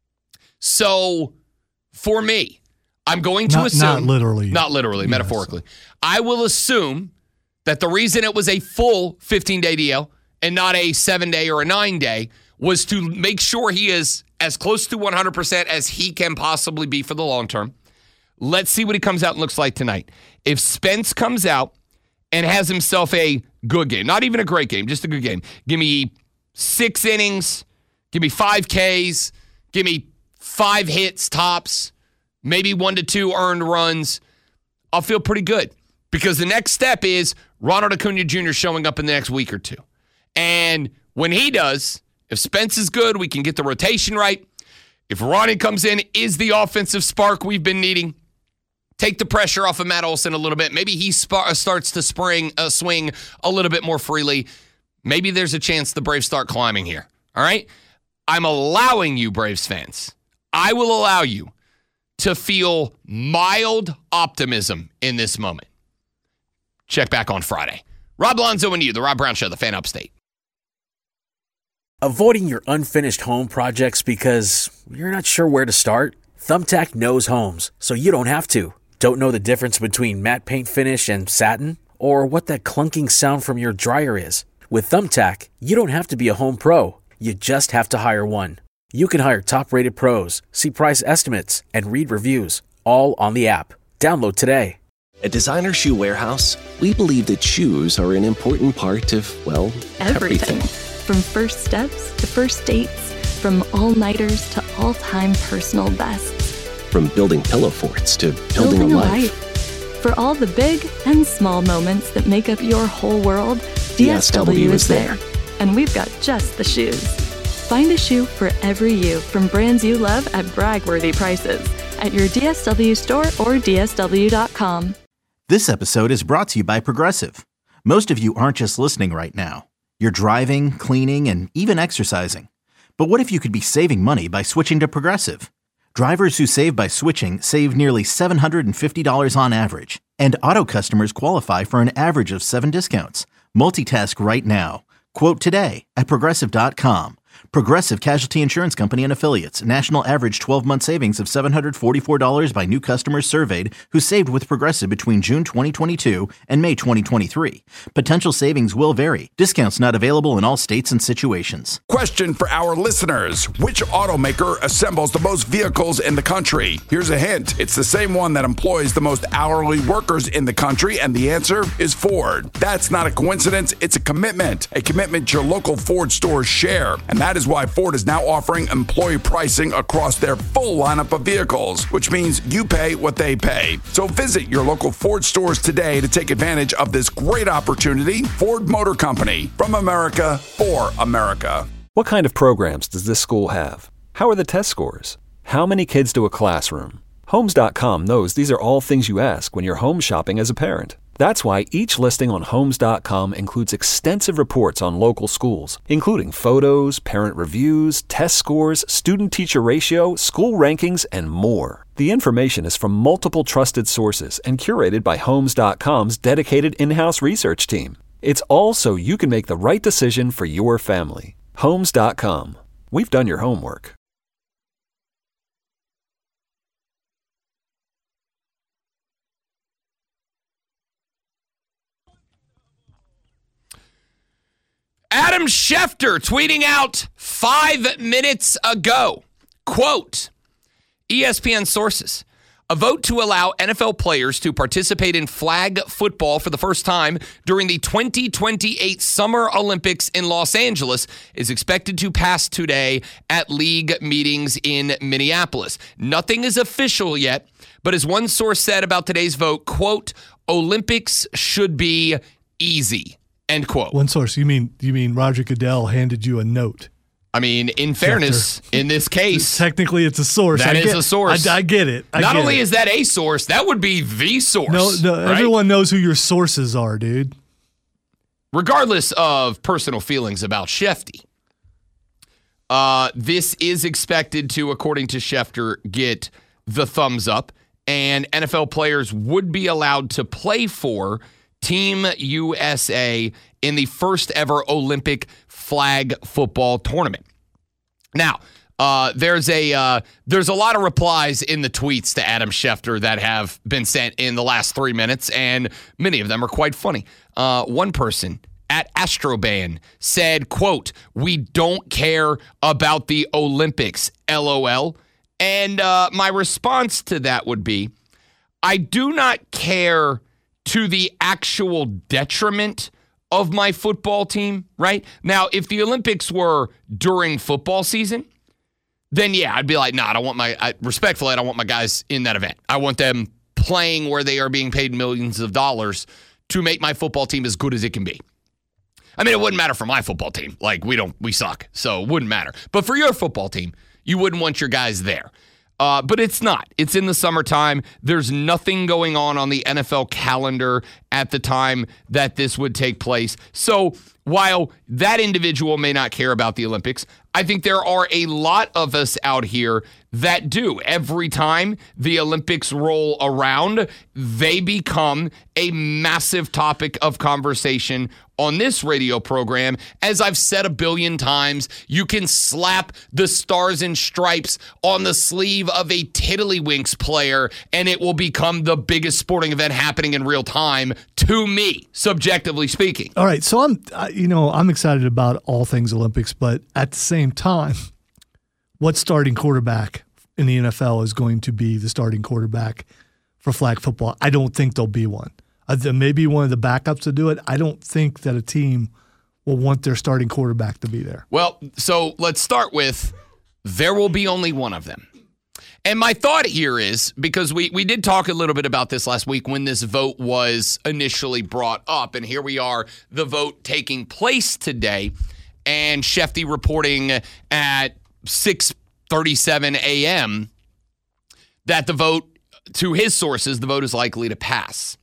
So, for me, I'm going to assume... Not literally. Not literally, yes. Metaphorically. I will assume that the reason it was a full 15-day DL and not a 7-day or a 9-day was to make sure he is as close to 100% as he can possibly be for the long term. Let's see what he comes out and looks like tonight. If Spence comes out and has himself a good game, not even a great game, just a good game, give me 6 innings, give me 5 Ks, give me 5 hits tops, maybe 1 to 2 earned runs, I'll feel pretty good. Because the next step is Ronald Acuna Jr. showing up in the next week or two. And when he does, if Spence is good, we can get the rotation right. If Ronnie comes in, is the offensive spark we've been needing. Take the pressure off of Matt Olson a little bit. Maybe he starts to swing a little bit more freely. Maybe there's a chance the Braves start climbing here. All right? I'm allowing you, Braves fans. I will allow you to feel mild optimism in this moment. Check back on Friday. Rob Lonzo and you, The Rob Brown Show, the Fan Upstate.
Avoiding your unfinished home projects because you're not sure where to start? Thumbtack knows homes, so you don't have to. Don't know the difference between matte paint finish and satin? Or what that clunking sound from your dryer is? With Thumbtack, you don't have to be a home pro. You just have to hire one. You can hire top-rated pros, see price estimates, and read reviews, all on the app. Download today.
At Designer Shoe Warehouse, we believe that shoes are an important part of, well, everything.
From first steps to first dates, from all-nighters to all-time personal bests.
From building pillow forts to building a life.
For all the big and small moments that make up your whole world, DSW is there. And we've got just the shoes. Find a shoe for every you from brands you love at brag-worthy prices at your DSW store or DSW.com.
This episode is brought to you by Progressive. Most of you aren't just listening right now. You're driving, cleaning, and even exercising. But what if you could be saving money by switching to Progressive? Drivers who save by switching save nearly $750 on average. And auto customers qualify for an average of 7 discounts. Multitask right now. Quote today at Progressive.com. Progressive Casualty Insurance Company and Affiliates. National average 12-month savings of $744 by new customers surveyed who saved with Progressive between June 2022 and May 2023. Potential savings will vary. Discounts not available in all states and situations.
Question for our listeners. Which automaker assembles the most vehicles in the country? Here's a hint. It's the same one that employs the most hourly workers in the country, and the answer is Ford. That's not a coincidence. It's a commitment your local Ford stores share. And that is why Ford is now offering employee pricing across their full lineup of vehicles, which means you pay what they pay. So visit your local Ford stores today to take advantage of this great opportunity. Ford Motor Company, from America for America.
What kind of programs does this school have? How are the test scores? How many kids do a classroom? Homes.com knows these are all things you ask when you're home shopping as a parent. That's why each listing on Homes.com includes extensive reports on local schools, including photos, parent reviews, test scores, student-teacher ratio, school rankings, and more. The information is from multiple trusted sources and curated by Homes.com's dedicated in-house research team. It's all so you can make the right decision for your family. Homes.com. We've done your homework.
Adam Schefter tweeting out 5 minutes ago, quote, ESPN sources, a vote to allow NFL players to participate in flag football for the first time during the 2028 Summer Olympics in Los Angeles is expected to pass today at league meetings in Minneapolis. Nothing is official yet, but as one source said about today's vote, quote, Olympics should be easy. End quote.
One source. You mean Roger Goodell handed you a note?
I mean, in fairness, in this case,
technically it's a source.
That is a source.
I get it.
Not only is that a source, that would be the source.
No,
right?
Everyone knows who your sources are, dude.
Regardless of personal feelings about Shefty, this is expected to, according to Schefter, get the thumbs up, and NFL players would be allowed to play for Team USA in the first ever Olympic flag football tournament. Now, there's a lot of replies in the tweets to Adam Schefter that have been sent in the last 3 minutes, and many of them are quite funny. One person at Astroban said, quote, "We don't care about the Olympics, LOL." And my response to that would be, I do not care to the actual detriment of my football team, right? Now, if the Olympics were during football season, then yeah, I'd be like, nah, respectfully, I don't want my guys in that event. I want them playing where they are being paid millions of dollars to make my football team as good as it can be. I mean, it wouldn't matter for my football team. Like, we suck, so it wouldn't matter. But for your football team, you wouldn't want your guys there. But it's not. It's in the summertime. There's nothing going on the NFL calendar at the time that this would take place. So while that individual may not care about the Olympics, I think there are a lot of us out here that do. Every time the Olympics roll around, they become a massive topic of conversation on this radio program. As I've said a billion times, you can slap the stars and stripes on the sleeve of a Tiddlywinks player, and it will become the biggest sporting event happening in real time, to me, subjectively speaking.
All right, so I'm excited about all things Olympics, but at the same time, what starting quarterback in the NFL is going to be the starting quarterback for flag football? I don't think there'll be one. Maybe one of the backups to do it. I don't think that a team will want their starting quarterback to be there.
Well, so let's start with there will be only one of them. And my thought here is, because we did talk a little bit about this last week when this vote was initially brought up, and here we are, the vote taking place today, and Shefty reporting at 6:37 a.m. that the vote, to his sources, the vote is likely to pass.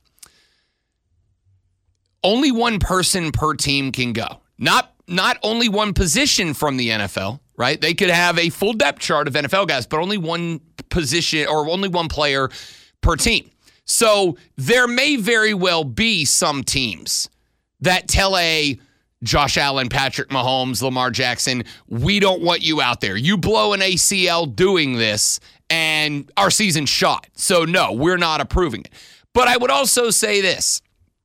Only one person per team can go. Not only one position from the NFL, right? They could have a full depth chart of NFL guys, but only one position or only one player per team. So there may very well be some teams that tell a Josh Allen, Patrick Mahomes, Lamar Jackson, we don't want you out there. You blow an ACL doing this, and our season's shot. So no, we're not approving it. But I would also say this.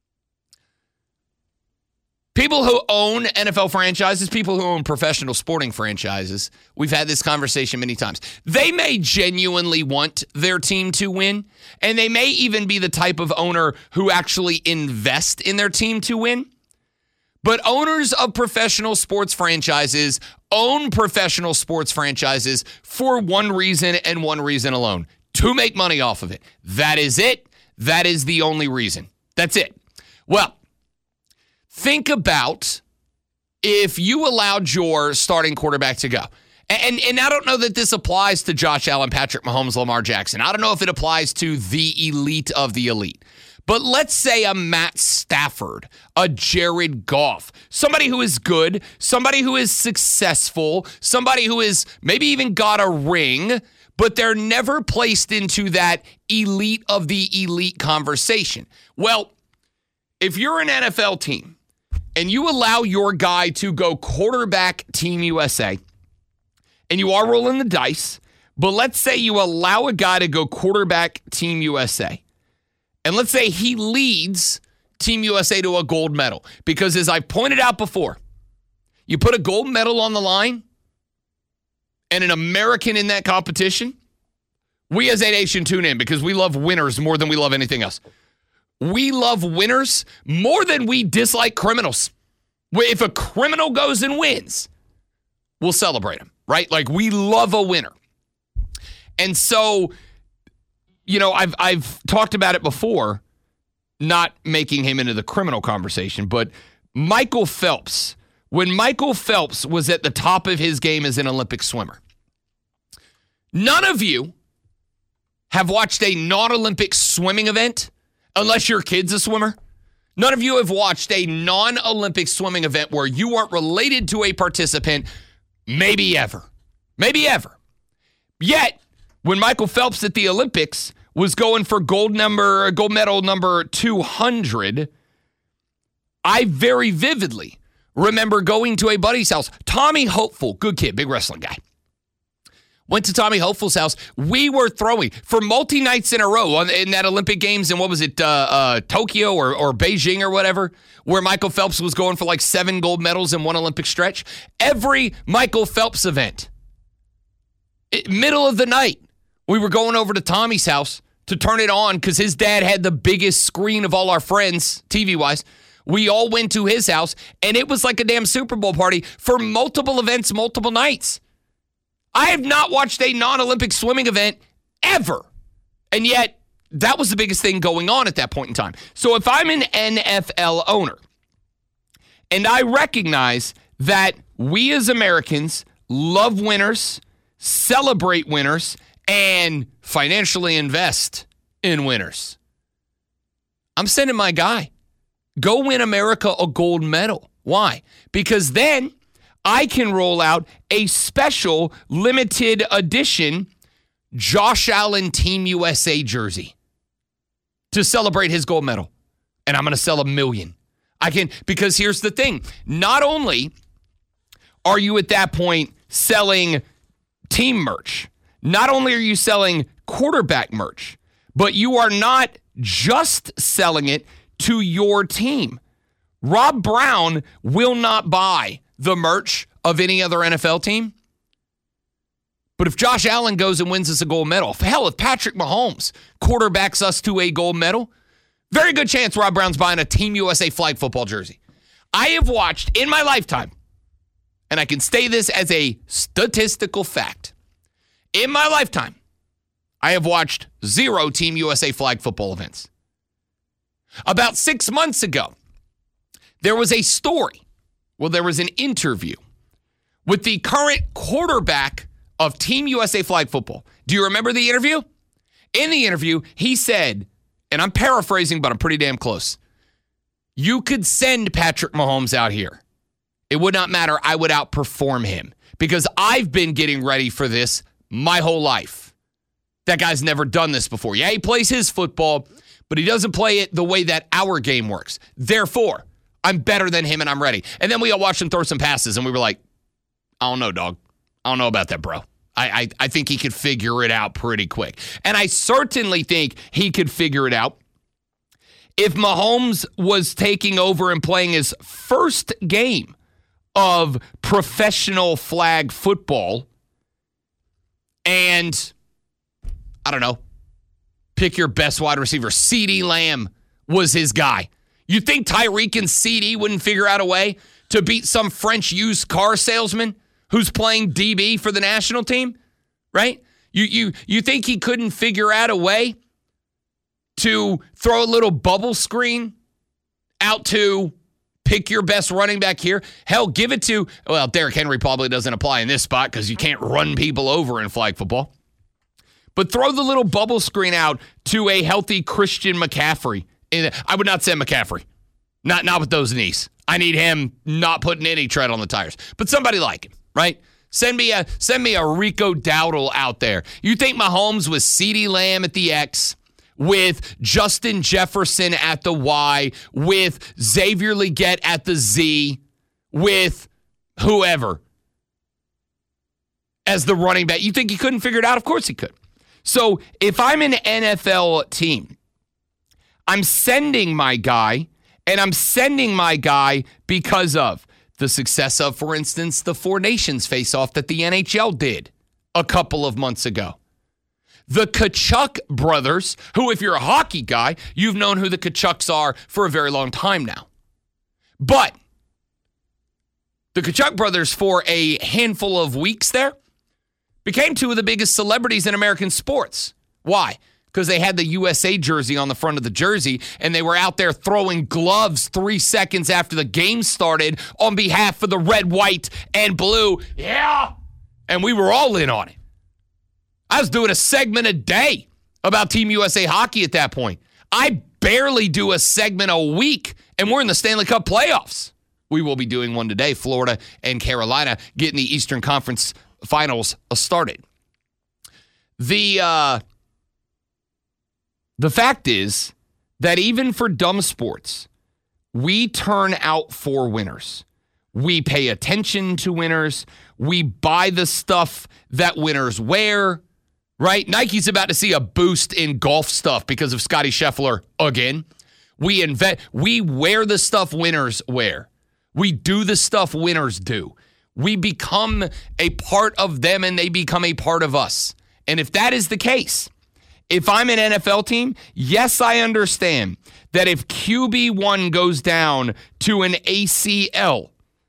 People who own NFL franchises, people who own professional sporting franchises, we've had this conversation many times. They may genuinely want their team to win, and they may even be the type of owner who actually invest in their team to win. But owners of professional sports franchises own professional sports franchises for one reason and one reason alone: to make money off of it. That is it. That is the only reason. That's it. Well, think about if you allowed your starting quarterback to go. And I don't know that this applies to Josh Allen, Patrick Mahomes, Lamar Jackson. I don't know if it applies to the elite of the elite. But let's say a Matt Stafford, a Jared Goff, somebody who is good, somebody who is successful, somebody who is maybe even got a ring, but they're never placed into that elite of the elite conversation. Well, if you're an NFL team and you allow your guy to go quarterback Team USA, and you are rolling the dice, but let's say you allow a guy to go quarterback Team USA, and let's say he leads Team USA to a gold medal. Because as I pointed out before, you put a gold medal on the line and an American in that competition, we as a nation tune in because we love winners more than we love anything else. We love winners more than we dislike criminals. If a criminal goes and wins, we'll celebrate him, right? Like, we love a winner. And so, you know, I've talked about it before, not making him into the criminal conversation, but Michael Phelps when Michael Phelps was at the top of his game as an Olympic swimmer. None of you have watched a non-Olympic swimming event, unless your kid's a swimmer. None of you have watched a non-Olympic swimming event where you weren't related to a participant, maybe ever. Maybe ever. Yet, when Michael Phelps at the Olympics was going for gold medal number 200, I very vividly remember going to a buddy's house. Tommy Hopeful, good kid, big wrestling guy. Went to Tommy Hopeful's house. We were throwing for multi-nights in a row in that Olympic Games in, what was it, Tokyo or Beijing or whatever, where Michael Phelps was going for like 7 gold medals in one Olympic stretch. Every Michael Phelps event, middle of the night, we were going over to Tommy's house to turn it on because his dad had the biggest screen of all our friends, TV-wise. We all went to his house, and it was like a damn Super Bowl party for multiple events, multiple nights. I have not watched a non-Olympic swimming event ever. And yet, that was the biggest thing going on at that point in time. So if I'm an NFL owner, and I recognize that we as Americans love winners, celebrate winners, and financially invest in winners, I'm sending my guy. Go win America a gold medal. Why? Because then I can roll out a special limited edition Josh Allen Team USA jersey to celebrate his gold medal. And I'm going to sell 1 million. Because here's the thing. Not only are you at that point selling team merch, not only are you selling quarterback merch, but you are not just selling it to your team. Rob Brown will not buy the merch of any other NFL team. But if Josh Allen goes and wins us a gold medal, hell, if Patrick Mahomes quarterbacks us to a gold medal, very good chance Rob Brown's buying a Team USA flag football jersey. I have watched in my lifetime, and I can say this as a statistical fact, in my lifetime, I have watched 0 Team USA flag football events. About 6 months ago, there was a story. Well, there was an interview with the current quarterback of Team USA flag football. Do you remember the interview? In the interview, he said, and I'm paraphrasing, but I'm pretty damn close, you could send Patrick Mahomes out here. It would not matter. I would outperform him because I've been getting ready for this my whole life. That guy's never done this before. Yeah, he plays his football, but he doesn't play it the way that our game works. Therefore, I'm better than him and I'm ready. And then we all watched him throw some passes and we were like, I don't know, dog. I don't know about that, bro. I think he could figure it out pretty quick. And I certainly think he could figure it out if Mahomes was taking over and playing his first game of professional flag football. And, I don't know, pick your best wide receiver. CeeDee Lamb was his guy. You think Tyreek and CeeDee wouldn't figure out a way to beat some French used car salesman who's playing DB for the national team, right? You think he couldn't figure out a way to throw a little bubble screen out to pick your best running back here? Hell, give it to, well, Derrick Henry probably doesn't apply in this spot because you can't run people over in flag football. But throw the little bubble screen out to a healthy Christian McCaffrey. I would not send McCaffrey. Not with those knees. I need him not putting any tread on the tires. But somebody like him, right? Send me a Rico Dowdle out there. You think Mahomes with CeeDee Lamb at the X, with Justin Jefferson at the Y, with Xavier Legette at the Z, with whoever as the running back, you think he couldn't figure it out? Of course he could. So if I'm an NFL team, I'm sending my guy, and I'm sending my guy because of the success of, for instance, the Four Nations face-off that the NHL did a couple of months ago. The Tkachuk brothers, who, if you're a hockey guy, you've known who the Tkachuks are for a very long time now. But the Tkachuk brothers, for a handful of weeks there, became two of the biggest celebrities in American sports. Why? because they had the USA jersey on the front of the jersey, and they were out there throwing gloves 3 seconds after the game started on behalf of the red, white, and blue. Yeah. And we were all in on it. I was doing a segment a day about Team USA hockey at that point. I barely do a segment a week, and we're in the Stanley Cup playoffs. We will be doing one today, Florida and Carolina getting the Eastern Conference Finals started. The fact is that even for dumb sports, we turn out for winners. We pay attention to winners. We buy the stuff that winners wear, right? Nike's about to see a boost in golf stuff because of Scottie Scheffler again. We wear the stuff winners wear. We do the stuff winners do. We become a part of them and they become a part of us. And if that is the case, if I'm an NFL team, yes, I understand that if QB1 goes down to an ACL,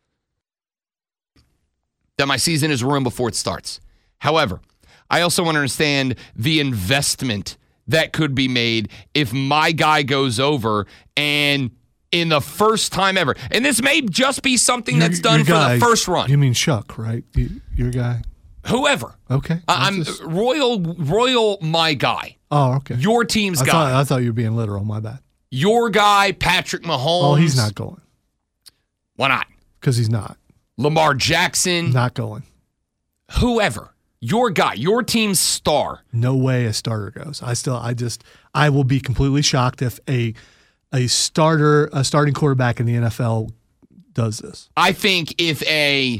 that my season is ruined before it starts. However, I also understand the investment that could be made if my guy goes over and in the first time ever. And this may just be something that's done for the first run.
You mean Shuck, right? Your guy?
Whoever.
Okay.
I'm Royal, my guy.
Oh, okay.
Your team's guy.
I thought you were being literal. My bad.
Your guy, Patrick Mahomes.
Oh, he's not going.
Why not?
Because he's not.
Lamar Jackson.
Not going.
Whoever. Your guy. Your team's star.
No way a starter goes. I will be completely shocked if a starting quarterback in the NFL does this.
I think if an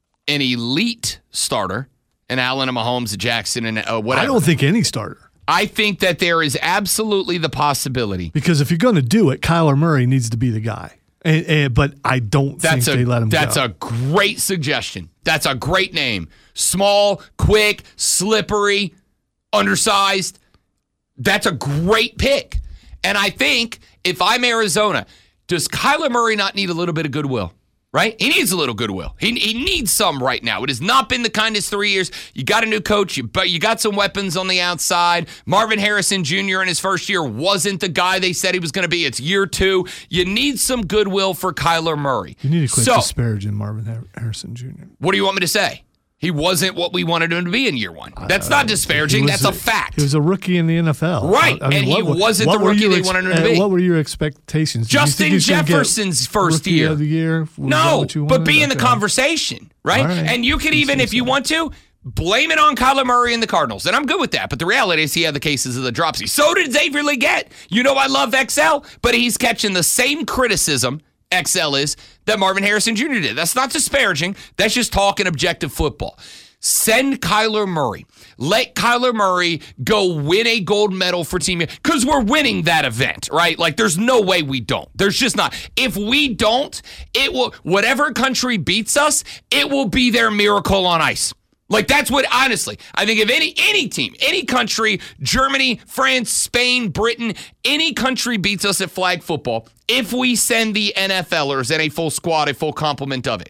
elite starter, an Allen, a Mahomes, a Jackson, and whatever.
I don't think any starter.
I think that there is absolutely the possibility.
Because if you're going to do it, Kyler Murray needs to be the guy. But I don't think they let him go.
That's a great suggestion. That's a great name. Small, quick, slippery, undersized. That's a great pick. And I think if I'm Arizona, does Kyler Murray not need a little bit of goodwill? Right? He needs a little goodwill. He needs some right now. It has not been the kindest 3 years. You got a new coach, but you got some weapons on the outside. Marvin Harrison Jr. in his first year wasn't the guy they said he was going to be. It's year 2. You need some goodwill for Kyler Murray.
You need to quit disparaging Marvin Harrison Jr.
What do you want me to say? He wasn't what we wanted him to be in year 1. That's not disparaging. That's a fact.
He was a rookie in the NFL.
Right. I mean, and he wasn't the rookie they wanted him to be.
What were your expectations?
Justin Jefferson's first year.
Of the year?
No, but be in the conversation, right? And you can even, if you want to, blame it on Kyler Murray and the Cardinals. And I'm good with that. But the reality is he had the cases of the dropsy. So did Xavier Legette. You know I love XL, but he's catching the same criticism XL is that Marvin Harrison Jr. did. That's not disparaging. That's just talking objective football. Send Kyler Murray. Let Kyler Murray go win a gold medal for Team USA. Because we're winning that event, right? Like, there's no way we don't. There's just not. If we don't, it will, whatever country beats us, it will be their miracle on ice. Like, that's what, honestly, I think if any team, any country, Germany, France, Spain, Britain, any country beats us at flag football, if we send the NFLers and a full squad, a full complement of it,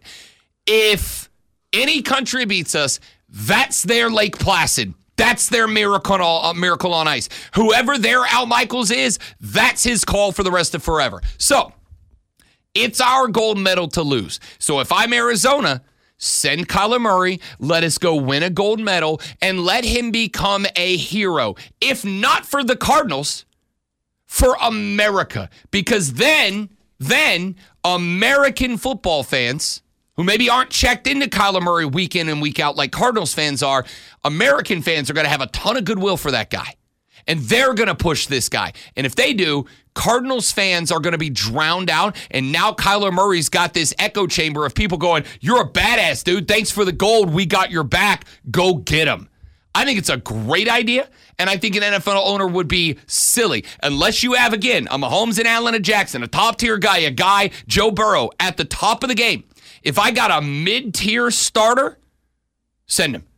if any country beats us, that's their Lake Placid. That's their miracle on ice. Whoever their Al Michaels is, that's his call for the rest of forever. So, it's our gold medal to lose. So, if I'm Arizona, send Kyler Murray, let us go win a gold medal, and let him become a hero. If not for the Cardinals, for America. Because then American football fans, who maybe aren't checked into Kyler Murray week in and week out like Cardinals fans are, American fans are going to have a ton of goodwill for that guy. And they're going to push this guy. And if they do, Cardinals fans are going to be drowned out. And now Kyler Murray's got this echo chamber of people going, you're a badass, dude. Thanks for the gold. We got your back. Go get him. I think it's a great idea. And I think an NFL owner would be silly. Unless you have, again, a Mahomes and Allen and Jackson, a top-tier guy, a guy, Joe Burrow, at the top of the game. If I got a mid-tier starter, send him.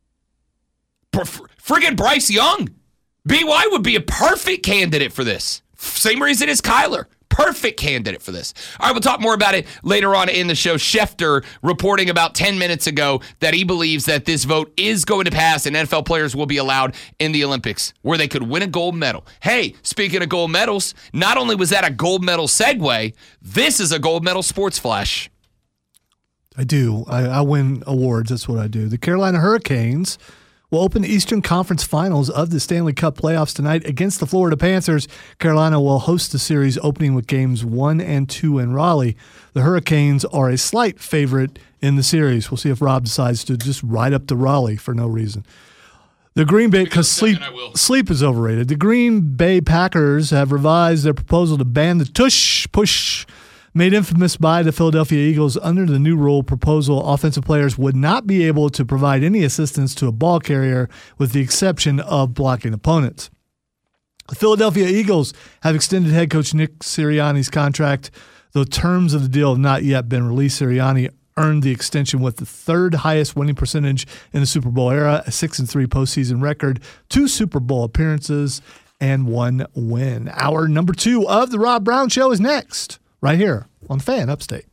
Friggin' Bryce Young. BY would be a perfect candidate for this. Same reason as Kyler. Perfect candidate for this. All right, we'll talk more about it later on in the show. Schefter reporting about 10 minutes ago that he believes that this vote is going to pass and NFL players will be allowed in the Olympics where they could win a gold medal. Hey, speaking of gold medals, not only was that a gold medal segue, this is a gold medal sports flash.
I do. I win awards. That's what I do. The Carolina Hurricanes will open the Eastern Conference Finals of the Stanley Cup playoffs tonight against the Florida Panthers. Carolina will host the series opening with games 1 and 2 in Raleigh. The Hurricanes are a slight favorite in the series. We'll see if Rob decides to just ride up to Raleigh for no reason. The Green Bay, because sleep is overrated. The Green Bay Packers have revised their proposal to ban the tush push, made infamous by the Philadelphia Eagles. Under the new rule proposal, offensive players would not be able to provide any assistance to a ball carrier with the exception of blocking opponents. The Philadelphia Eagles have extended head coach Nick Sirianni's contract. The terms of the deal have not yet been released. Sirianni earned the extension with the third highest winning percentage in the Super Bowl era, a 6-3 postseason record, 2 Super Bowl appearances, and 1 win. Hour number 2 of the Rob Brown Show is next, right here on Fan Upstate.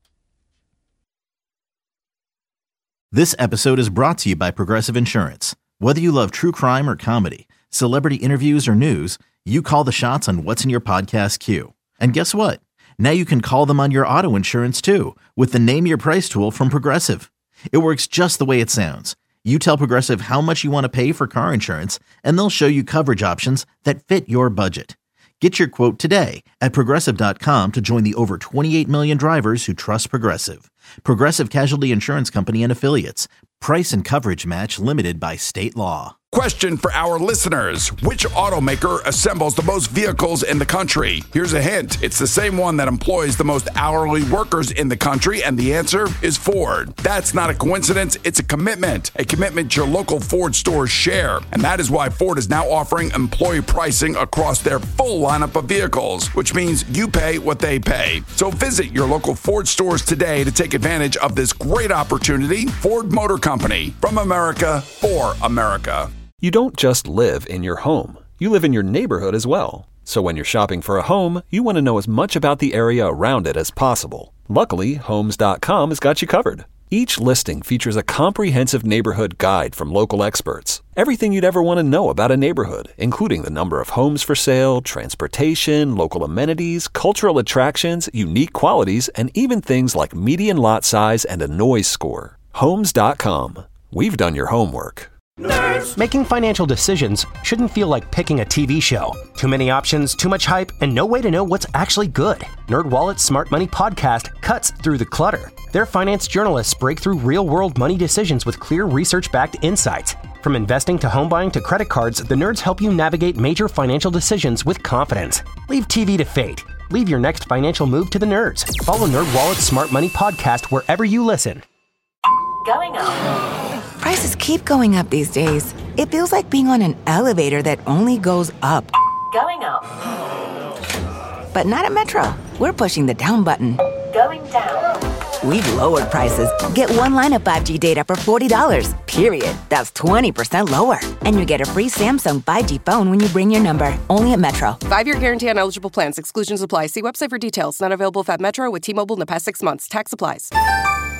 This episode is brought to you by Progressive Insurance. Whether you love true crime or comedy, celebrity interviews or news, you call the shots on what's in your podcast queue. And guess what? Now you can call them on your auto insurance too with the Name Your Price tool from Progressive. It works just the way it sounds. You tell Progressive how much you want to pay for car insurance, and they'll show you coverage options that fit your budget. Get your quote today at Progressive.com to join the over 28 million drivers who trust Progressive. Progressive Casualty Insurance Company and Affiliates. Price and coverage match limited by state law.
Question for our listeners. Which automaker assembles the most vehicles in the country? Here's a hint. It's the same one that employs the most hourly workers in the country, and the answer is Ford. That's not a coincidence. It's a commitment your local Ford stores share. And that is why Ford is now offering employee pricing across their full lineup of vehicles, which means you pay what they pay. So visit your local Ford stores today to take advantage of this great opportunity. Ford Motor Company, from America, for America.
You don't just live in your home. You live in your neighborhood as well. So when you're shopping for a home, you want to know as much about the area around it as possible. Luckily, Homes.com has got you covered. Each listing features a comprehensive neighborhood guide from local experts. Everything you'd ever want to know about a neighborhood, including the number of homes for sale, transportation, local amenities, cultural attractions, unique qualities, and even things like median lot size and a noise score. Homes.com. We've done your homework.
Nerds. Making financial decisions shouldn't feel like picking a TV show. Too many options, too much hype, and no way to know what's actually good. NerdWallet's Smart Money Podcast cuts through the clutter. Their finance journalists break through real-world money decisions with clear research-backed insights. From investing to home buying to credit cards, the nerds help you navigate major financial decisions with confidence. Leave TV to fate. Leave your next financial move to the nerds. Follow NerdWallet's Smart Money Podcast wherever you listen.
Going up. Prices keep going up these days. It feels like being on an elevator that only goes up. Going up. But not at Metro. We're pushing the down button. Going down. We've lowered prices. Get one line of 5G data for $40, period. That's 20% lower. And you get a free Samsung 5G phone when you bring your number. Only at Metro.
5-year guarantee on eligible plans. Exclusions apply. See website for details. Not available at Metro with T-Mobile in the past 6 months. Tax applies.